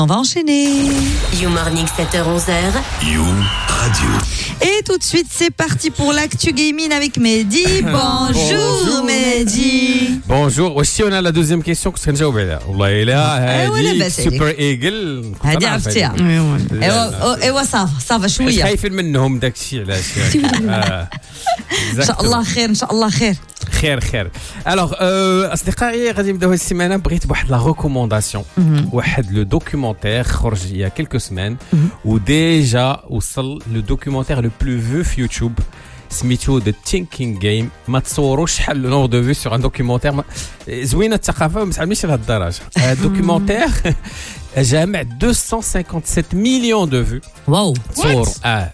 On va enchaîner. You Morning 7h-11h. You Radio. Et tout de suite, c'est parti pour l'actu gaming avec Mehdi. Bonjour Mehdi. Bonjour. Aussi, on a la deuxième question que je vais نجاوب عليها. والله إلا هذه سوبر إيجل. هذه عرفتيها. ايوا صافا شويه. خايفين منهم داك الشيء علاش. ان شاء الله خير ان شاء الله خير. خير. Alors أصدقائي غادي نبداو هذه السيمانة بغيت بواحد لا ريكومونداسيون. واحد لو دوكيومونتير خرج il y a quelques semaines où déjà وصل le documentaire le plus vu في يوتيوب سميتو The Thinking Game. ما تصوروش شحال لو نور دو في سور ان دوكيومونتير زوينه الثقافه ما ماشي لهاد الدرجه. الدوكيومونتير جامع 257 مليون دو في. واو تصور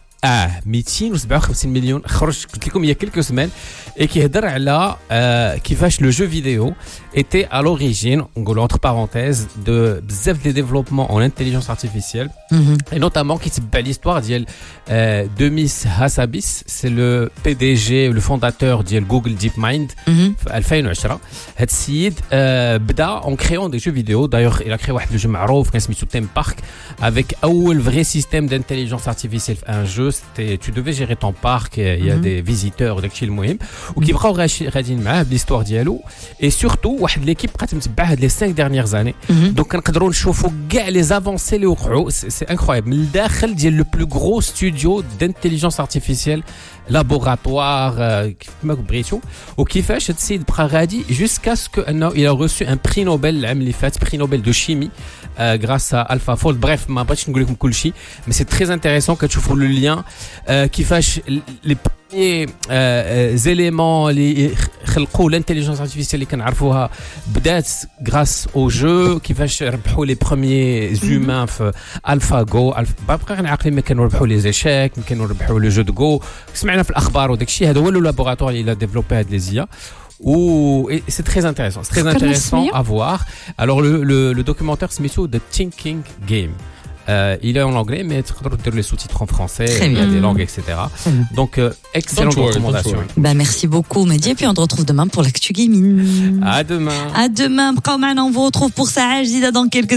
257 مليون خرج قلت لكم il y a quelques semaines et كيهضر على كيفاش لو جو فيديو était à l'origine نقولوا entre parenthèses de بزاف دي développement en intelligence artificielle et notamment qui تبع l'histoire ديال Demis Hassabis. c'est le PDG le fondateur ديال Google DeepMind في 2010. هاد السيد بدا en créant des jeux vidéo. d'ailleurs il a créé واحد le jeu معروف كان سميتو Theme Park avec أول vrai système d'intelligence artificielle في un jeu. tu devais gérer ton parc, il y a des visiteurs داكشي المهم وكيبقاو غاديين معاه بليستوار ديالو. et surtout واحد ليكيب بقات متبعه هاد لي 5 dernières années. دونك كنقدروا نشوفوا كاع لي زافونسي اللي وقعوا. سي انكرويابل من الداخل ديال لو بلو غرو ستوديو دانتيليجنس ارتيفيسيال laboratoire كيف ما بغيتو وكيفاش هاد السيد بقى غادي jusqu'à ce que انه il a reçu un prix Nobel العام اللي فات prix Nobel de chimie grâce à AlphaFold. bref ما بغيتش نقول لكم كل شيء mais c'est très intéressant كتشوفوا le lien كيفاش les premiers éléments اللي خلقوا l'intelligence artificielle اللي كنعرفوها بدات grâce au jeu. كيفاش ربحوا les premiers humains في AlphaGo. بقى نعقل ما كانوا ربحوا les échecs ما كانوا ربحوا le jeu de Go. سمعنا في الاخبار وداك الشيء. هذا هو لو لابوراتوار اللي ديفلوبي هاد لي زيا. Et c'est très intéressant à voir. Alors le documentaire se met sous The Thinking Game. Il est en anglais mais tu peux lire les sous-titres en français, il y a des langues etc. Donc excellente recommandation. Bah merci beaucoup Mehdi et puis on te retrouve demain pour l'actu gaming. À demain. À demain. On vous retrouve pour Saha Jadida dans quelques